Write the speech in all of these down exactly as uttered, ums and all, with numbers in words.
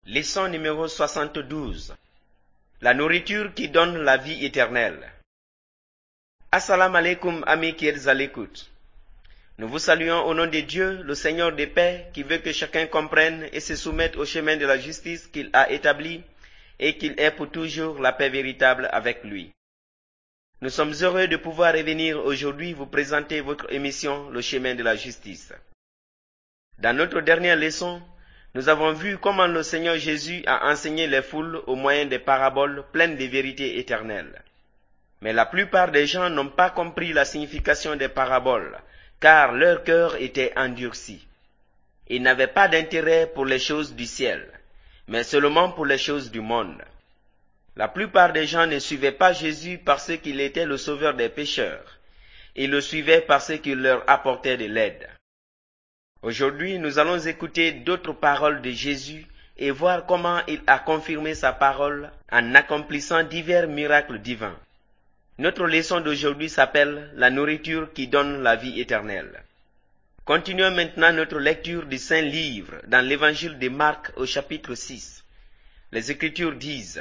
Leçon numéro soixante-douze. La nourriture qui donne la vie éternelle. Assalamu alaikum, amis qui êtes à l'écoute. Nous vous saluons au nom de Dieu, le Seigneur des paix, qui veut que chacun comprenne et se soumette au chemin de la justice qu'il a établi et qu'il ait pour toujours la paix véritable avec lui. Nous sommes heureux de pouvoir revenir aujourd'hui vous présenter votre émission Le chemin de la justice. Dans notre dernière leçon, nous avons vu comment le Seigneur Jésus a enseigné les foules au moyen des paraboles pleines de vérités éternelles. Mais la plupart des gens n'ont pas compris la signification des paraboles, car leur cœur était endurci. Ils n'avaient pas d'intérêt pour les choses du ciel, mais seulement pour les choses du monde. La plupart des gens ne suivaient pas Jésus parce qu'il était le sauveur des pécheurs. Ils le suivaient parce qu'il leur apportait de l'aide. Aujourd'hui, nous allons écouter d'autres paroles de Jésus et voir comment il a confirmé sa parole en accomplissant divers miracles divins. Notre leçon d'aujourd'hui s'appelle « La nourriture qui donne la vie éternelle ». Continuons maintenant notre lecture du Saint-Livre dans l'évangile de Marc au chapitre six. Les Écritures disent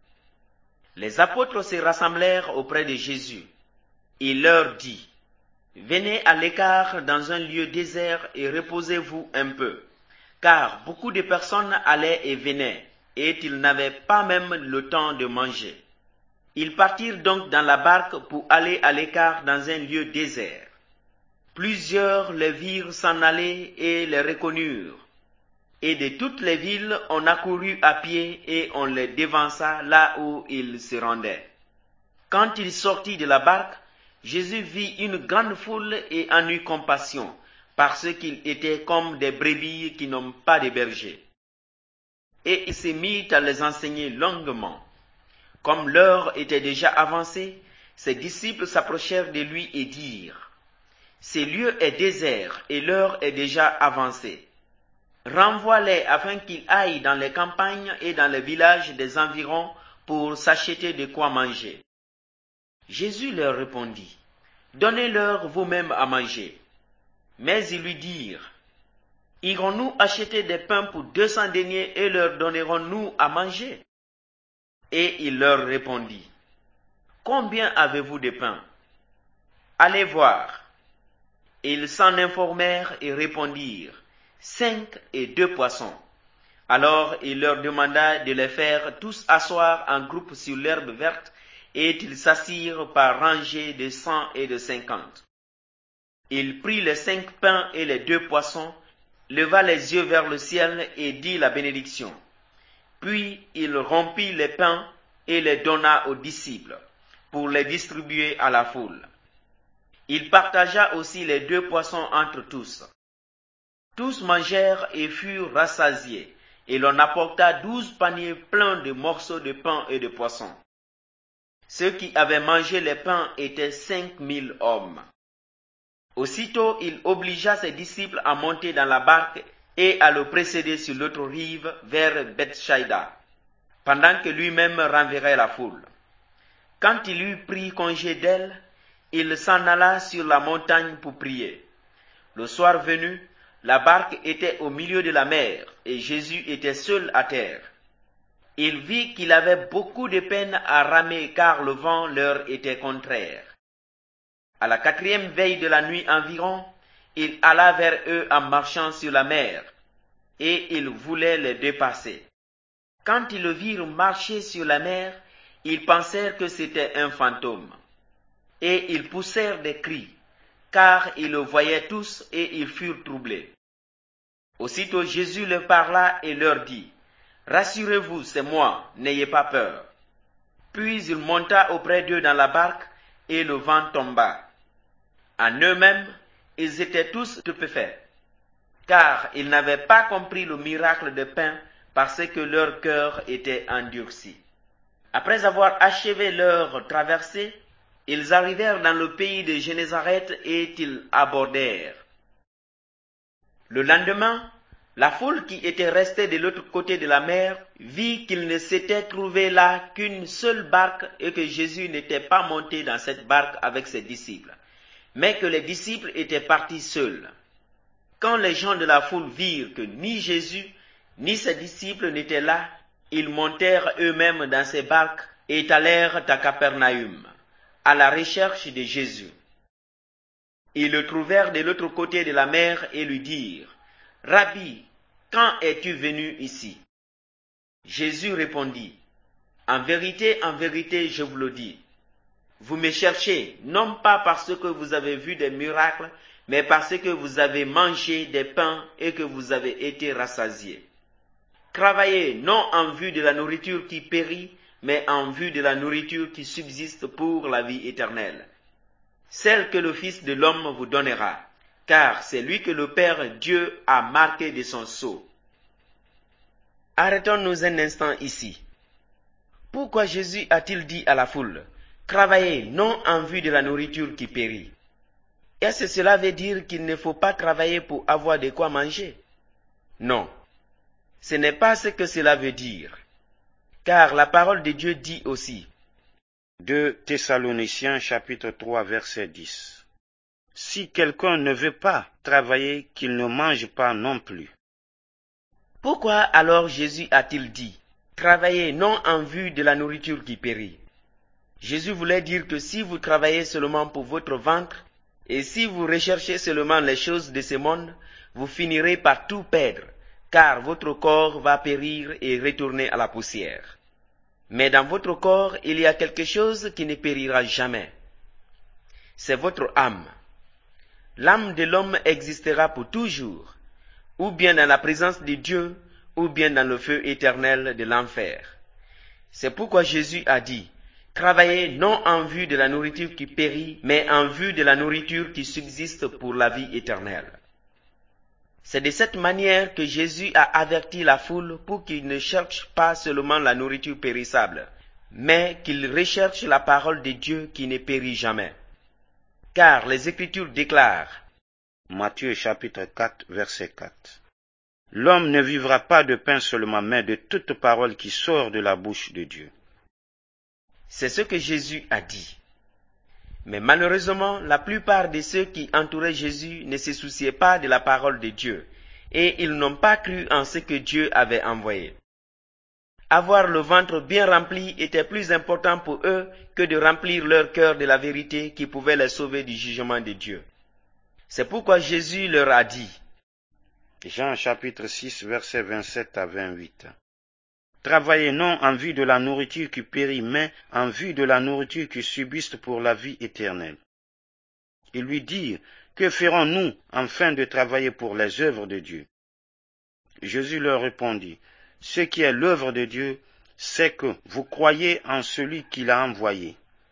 « Les apôtres se rassemblèrent auprès de Jésus. Il leur dit « Venez à l'écart dans un lieu désert et reposez-vous un peu, car beaucoup de personnes allaient et venaient, et ils n'avaient pas même le temps de manger. » Ils partirent donc dans la barque pour aller à l'écart dans un lieu désert. Plusieurs les virent s'en aller et les reconnurent. Et de toutes les villes, on accourut à pied et on les devança là où ils se rendaient. Quand il sortit de la barque, Jésus vit une grande foule et en eut compassion, parce qu'ils étaient comme des brebis qui n'ont pas de berger. Et il se mit à les enseigner longuement. Comme l'heure était déjà avancée, ses disciples s'approchèrent de lui et dirent « Ce lieu est désert et l'heure est déjà avancée. Renvoie-les afin qu'ils aillent dans les campagnes et dans les villages des environs pour s'acheter de quoi manger. » Jésus leur répondit « Donnez-leur vous-même à manger. » Mais ils lui dirent « Irons-nous acheter des pains pour deux cents deniers et leur donnerons-nous à manger ?» Et il leur répondit « Combien avez-vous de pain? Allez voir. » Ils s'en informèrent et répondirent « Cinq et deux poissons. » Alors il leur demanda de les faire tous asseoir en groupe sur l'herbe verte, et ils s'assirent par rangées de cent et de cinquante. Il prit les cinq pains et les deux poissons, leva les yeux vers le ciel et dit la bénédiction. Puis il rompit les pains et les donna aux disciples, pour les distribuer à la foule. Il partagea aussi les deux poissons entre tous. Tous mangèrent et furent rassasiés, et l'on apporta douze paniers pleins de morceaux de pain et de poissons. Ceux qui avaient mangé les pains étaient cinq mille hommes. Aussitôt il obligea ses disciples à monter dans la barque et à le précéder sur l'autre rive vers Bethsaïda, pendant que lui-même renverrait la foule. Quand il eut pris congé d'elle, il s'en alla sur la montagne pour prier. Le soir venu, la barque était au milieu de la mer et Jésus était seul à terre. Il vit qu'il avait beaucoup de peine à ramer car le vent leur était contraire. À la quatrième veille de la nuit environ, il alla vers eux en marchant sur la mer, et il voulait les dépasser. Quand ils le virent marcher sur la mer, ils pensèrent que c'était un fantôme. Et ils poussèrent des cris, car ils le voyaient tous et ils furent troublés. Aussitôt Jésus leur parla et leur dit « Rassurez-vous, c'est moi, n'ayez pas peur. » Puis il monta auprès d'eux dans la barque et le vent tomba. En eux-mêmes, ils étaient tous stupéfaits, car ils n'avaient pas compris le miracle de pain parce que leur cœur était endurci. Après avoir achevé leur traversée, ils arrivèrent dans le pays de Génézareth et ils abordèrent. Le lendemain, la foule qui était restée de l'autre côté de la mer vit qu'il ne s'était trouvé là qu'une seule barque et que Jésus n'était pas monté dans cette barque avec ses disciples, mais que les disciples étaient partis seuls. Quand les gens de la foule virent que ni Jésus ni ses disciples n'étaient là, ils montèrent eux-mêmes dans ces barques et allèrent à Capernaüm, à la recherche de Jésus. Ils le trouvèrent de l'autre côté de la mer et lui dirent, « Rabbi, quand es-tu venu ici ?» Jésus répondit, « En vérité, en vérité, je vous le dis, vous me cherchez, non pas parce que vous avez vu des miracles, mais parce que vous avez mangé des pains et que vous avez été rassasiés. Travaillez non en vue de la nourriture qui périt, mais en vue de la nourriture qui subsiste pour la vie éternelle, celle que le Fils de l'homme vous donnera, car c'est lui que le Père Dieu a marqué de son sceau. » Arrêtons-nous un instant ici. Pourquoi Jésus a-t-il dit à la foule, « Travaillez non en vue de la nourriture qui périt » ? Est-ce que cela veut dire qu'il ne faut pas travailler pour avoir de quoi manger? Non, ce n'est pas ce que cela veut dire. Car la parole de Dieu dit aussi, deux Thessaloniciens chapitre trois verset dix. Si quelqu'un ne veut pas travailler, qu'il ne mange pas non plus. Pourquoi alors Jésus a-t-il dit, travaillez non en vue de la nourriture qui périt? Jésus voulait dire que si vous travaillez seulement pour votre ventre, et si vous recherchez seulement les choses de ce monde, vous finirez par tout perdre, car votre corps va périr et retourner à la poussière. Mais dans votre corps, il y a quelque chose qui ne périra jamais. C'est votre âme. L'âme de l'homme existera pour toujours, ou bien dans la présence de Dieu, ou bien dans le feu éternel de l'enfer. C'est pourquoi Jésus a dit, travaillez non en vue de la nourriture qui périt, mais en vue de la nourriture qui subsiste pour la vie éternelle. C'est de cette manière que Jésus a averti la foule pour qu'ils ne cherchent pas seulement la nourriture périssable, mais qu'ils recherchent la parole de Dieu qui ne périt jamais. Car les Écritures déclarent, Matthieu chapitre quatre verset quatre. L'homme ne vivra pas de pain seulement, mais de toute parole qui sort de la bouche de Dieu. C'est ce que Jésus a dit. Mais malheureusement, la plupart de ceux qui entouraient Jésus ne se souciaient pas de la parole de Dieu, et ils n'ont pas cru en ce que Dieu avait envoyé. Avoir le ventre bien rempli était plus important pour eux que de remplir leur cœur de la vérité qui pouvait les sauver du jugement de Dieu. C'est pourquoi Jésus leur a dit, Jean chapitre six verset vingt-sept à vingt-huit. Travaillez non en vue de la nourriture qui périt, mais en vue de la nourriture qui subsiste pour la vie éternelle. Ils lui dirent, que ferons-nous afin de travailler pour les œuvres de Dieu? Jésus leur répondit, ce qui est l'œuvre de Dieu, c'est que vous croyez en celui qui l'a envoyé.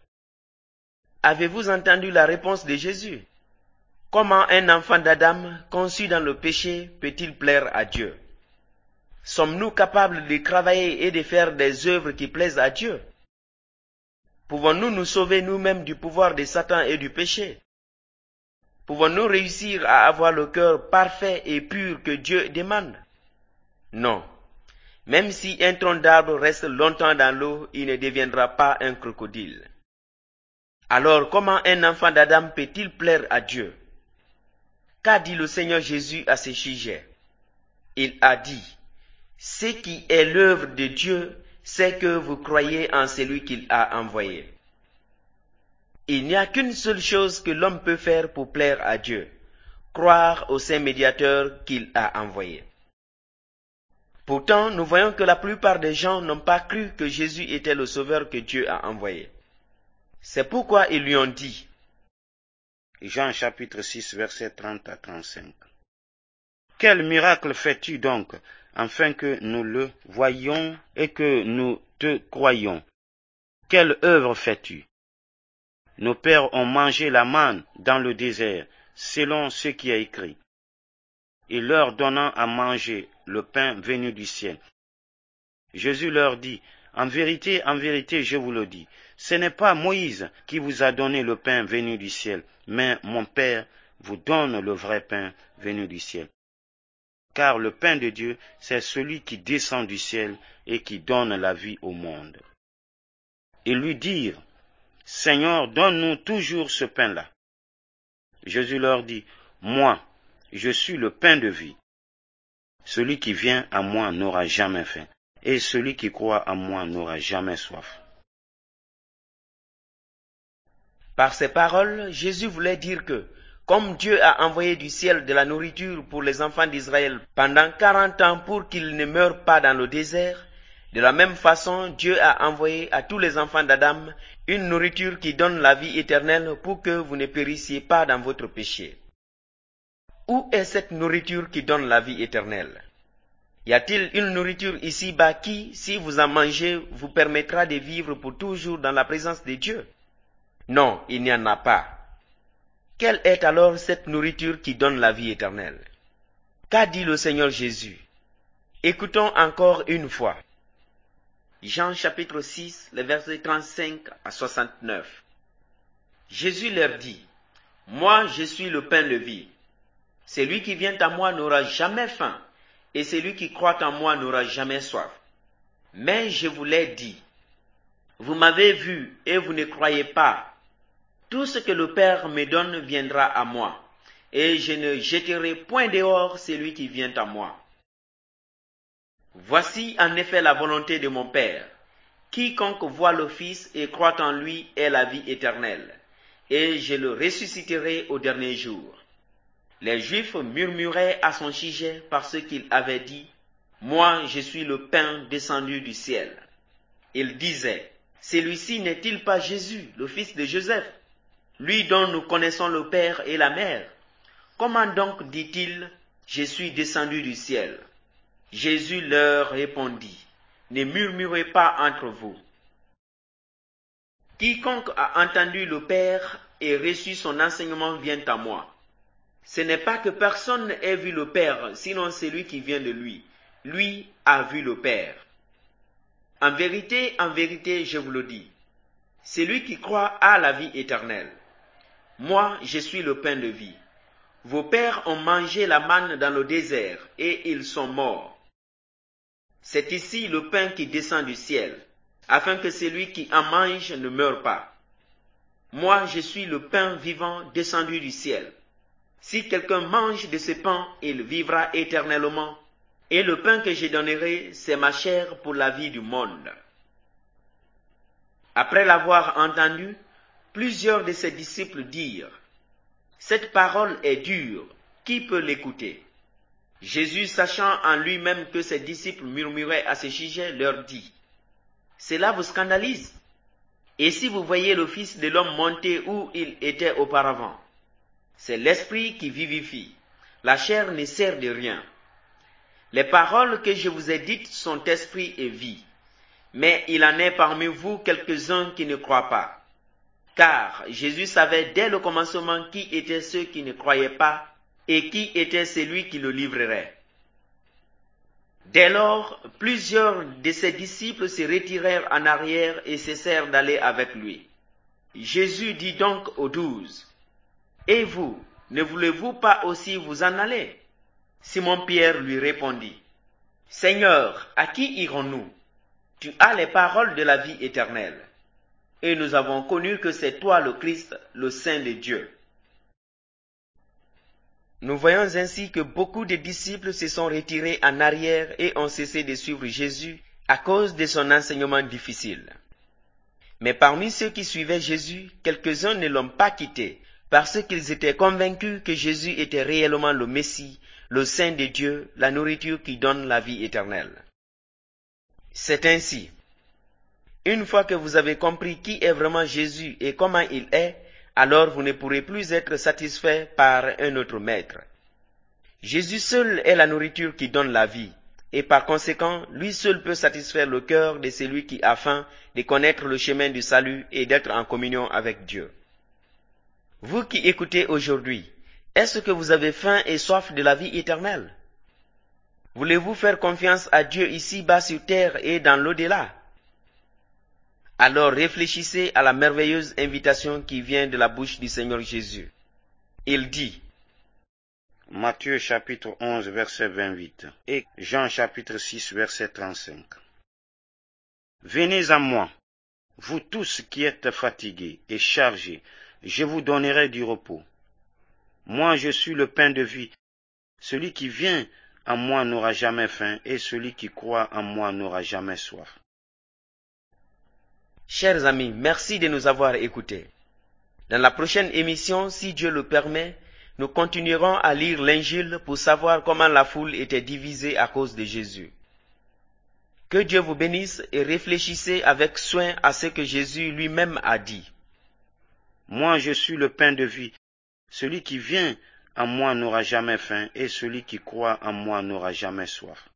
Avez-vous entendu la réponse de Jésus? Comment un enfant d'Adam, conçu dans le péché, peut-il plaire à Dieu? Sommes-nous capables de travailler et de faire des œuvres qui plaisent à Dieu? Pouvons-nous nous sauver nous-mêmes du pouvoir de Satan et du péché? Pouvons-nous réussir à avoir le cœur parfait et pur que Dieu demande? Non. Même si un tronc d'arbre reste longtemps dans l'eau, il ne deviendra pas un crocodile. Alors comment un enfant d'Adam peut-il plaire à Dieu? Qu'a dit le Seigneur Jésus à ce sujet? Il a dit, « Ce qui est l'œuvre de Dieu, c'est que vous croyez en celui qu'il a envoyé. » Il n'y a qu'une seule chose que l'homme peut faire pour plaire à Dieu, croire au Saint Médiateur qu'il a envoyé. Pourtant, nous voyons que la plupart des gens n'ont pas cru que Jésus était le Sauveur que Dieu a envoyé. C'est pourquoi ils lui ont dit, Jean chapitre six verset trente à trente-cinq. Quel miracle fais-tu donc, afin que nous le voyions et que nous te croyions? Quelle œuvre fais-tu? Nos pères ont mangé la manne dans le désert, selon ce qui est écrit, et leur donnant à manger le pain venu du ciel. Jésus leur dit, en vérité, en vérité, je vous le dis, ce n'est pas Moïse qui vous a donné le pain venu du ciel, mais mon Père vous donne le vrai pain venu du ciel. Car le pain de Dieu, c'est celui qui descend du ciel et qui donne la vie au monde. Ils lui dirent, Seigneur, donne-nous toujours ce pain-là. Jésus leur dit, moi, je suis le pain de vie. Celui qui vient à moi n'aura jamais faim, et celui qui croit à moi n'aura jamais soif. Par ces paroles, Jésus voulait dire que, comme Dieu a envoyé du ciel de la nourriture pour les enfants d'Israël pendant quarante ans pour qu'ils ne meurent pas dans le désert, de la même façon, Dieu a envoyé à tous les enfants d'Adam une nourriture qui donne la vie éternelle pour que vous ne périssiez pas dans votre péché. Où est cette nourriture qui donne la vie éternelle? Y a-t-il une nourriture ici-bas qui, si vous en mangez, vous permettra de vivre pour toujours dans la présence de Dieu? Non, il n'y en a pas. Quelle est alors cette nourriture qui donne la vie éternelle? Qu'a dit le Seigneur Jésus? Écoutons encore une fois. Jean chapitre six, les versets trente-cinq à soixante-neuf. Jésus leur dit, « Moi je suis le pain de vie. Celui qui vient à moi n'aura jamais faim, et celui qui croit en moi n'aura jamais soif. Mais je vous l'ai dit, vous m'avez vu et vous ne croyez pas. Tout ce que le Père me donne viendra à moi, et je ne jetterai point dehors celui qui vient à moi. Voici en effet la volonté de mon Père. Quiconque voit le Fils et croit en lui ait la vie éternelle, et je le ressusciterai au dernier jour. » Les Juifs murmuraient à son sujet parce qu'il avait dit, « Moi, je suis le pain descendu du ciel. » Ils disaient, « Celui-ci n'est-il pas Jésus, le fils de Joseph, lui dont nous connaissons le père et la mère? Comment donc dit-il, « Je suis descendu du ciel » ?» Jésus leur répondit, « Ne murmurez pas entre vous. Quiconque a entendu le Père et reçu son enseignement vient à moi. Ce n'est pas que personne ait vu le Père, sinon celui qui vient de lui. Lui a vu le Père. En vérité, en vérité, je vous le dis, celui qui croit a la vie éternelle. Moi, je suis le pain de vie. Vos pères ont mangé la manne dans le désert, et ils sont morts. C'est ici le pain qui descend du ciel, afin que celui qui en mange ne meure pas. Moi, je suis le pain vivant descendu du ciel. Si quelqu'un mange de ce pain, il vivra éternellement. Et le pain que je donnerai, c'est ma chair pour la vie du monde. » Après l'avoir entendu, plusieurs de ses disciples dirent, « Cette parole est dure, qui peut l'écouter ?» Jésus, sachant en lui-même que ses disciples murmuraient à ce sujet, leur dit, « Cela vous scandalise? Et si vous voyez le Fils de l'homme monter où il était auparavant? C'est l'esprit qui vivifie, la chair ne sert de rien. Les paroles que je vous ai dites sont esprit et vie, mais il en est parmi vous quelques-uns qui ne croient pas. Car Jésus savait dès le commencement qui étaient ceux qui ne croyaient pas et qui était celui qui le livrerait. Dès lors, plusieurs de ses disciples se retirèrent en arrière et cessèrent d'aller avec lui. Jésus dit donc aux douze, « Et vous, ne voulez-vous pas aussi vous en aller ?» Simon-Pierre lui répondit, « Seigneur, à qui irons-nous? Tu as les paroles de la vie éternelle. Et nous avons connu que c'est toi le Christ, le Saint de Dieu. » Nous voyons ainsi que beaucoup de disciples se sont retirés en arrière et ont cessé de suivre Jésus à cause de son enseignement difficile. Mais parmi ceux qui suivaient Jésus, quelques-uns ne l'ont pas quitté, parce qu'ils étaient convaincus que Jésus était réellement le Messie, le Saint de Dieu, la nourriture qui donne la vie éternelle. C'est ainsi. Une fois que vous avez compris qui est vraiment Jésus et comment il est, alors vous ne pourrez plus être satisfait par un autre maître. Jésus seul est la nourriture qui donne la vie, et par conséquent, lui seul peut satisfaire le cœur de celui qui a faim de connaître le chemin du salut et d'être en communion avec Dieu. Vous qui écoutez aujourd'hui, est-ce que vous avez faim et soif de la vie éternelle? Voulez-vous faire confiance à Dieu ici-bas sur terre et dans l'au-delà? Alors réfléchissez à la merveilleuse invitation qui vient de la bouche du Seigneur Jésus. Il dit, Matthieu chapitre onze verset vingt-huit et Jean chapitre six verset trente-cinq. Venez à moi, vous tous qui êtes fatigués et chargés, je vous donnerai du repos. Moi je suis le pain de vie. Celui qui vient en moi n'aura jamais faim, et celui qui croit en moi n'aura jamais soif. Chers amis, merci de nous avoir écoutés. Dans la prochaine émission, si Dieu le permet, nous continuerons à lire l'Injile pour savoir comment la foule était divisée à cause de Jésus. Que Dieu vous bénisse et réfléchissez avec soin à ce que Jésus lui-même a dit. Moi, je suis le pain de vie. Celui qui vient en moi n'aura jamais faim, et celui qui croit en moi n'aura jamais soif.